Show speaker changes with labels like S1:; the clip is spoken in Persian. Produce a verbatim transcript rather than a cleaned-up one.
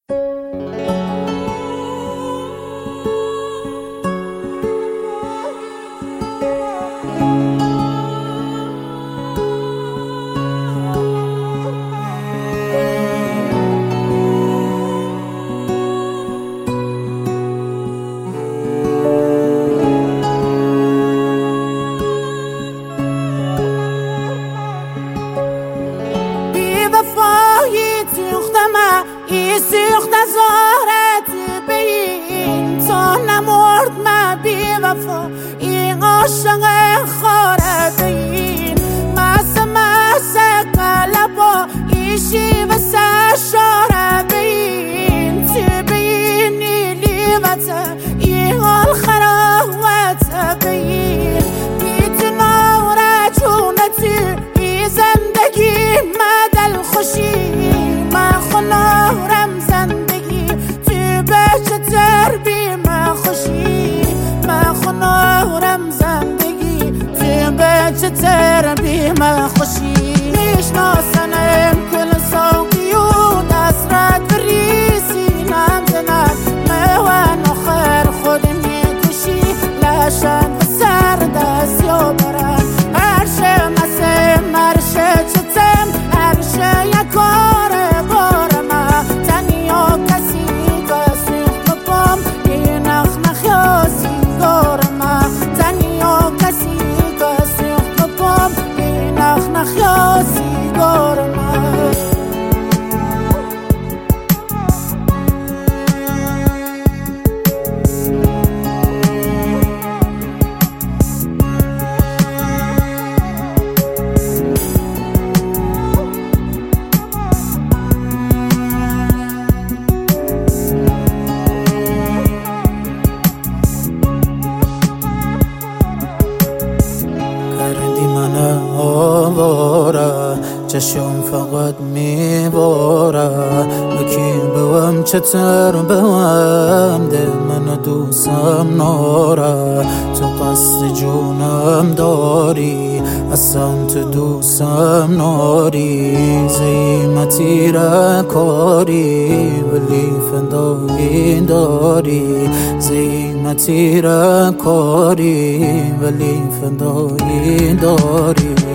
S1: سوخت زهرت بین تا نمرد من بی وفا این عاشق خاره بین مس مس قلبا ایشی و سشاره بین تو بینی لیوت این حال خراوت بین بیت نور جونتی ای زندگی مدل خوشی من خنارم زندگی تو بچه تر بی من خوشی من خنارم زندگی تو بچه تر بی من خوشی میشناسنم کل ساقی و دسترت بریسی نمزنم موان آخر خود میکشی لشن و سر دست یا برم هرشه مسیم هرشه چتم هرشه یکار يا سيجار معاك چشم فقط میباره بکی بوم چتر بوم ده من دوستم ناره تو قصد جونم داری اصلا تو دوستم ناری زیمتی را کاری ولی فدایی داری زیمتی را کاری ولی فدایی داری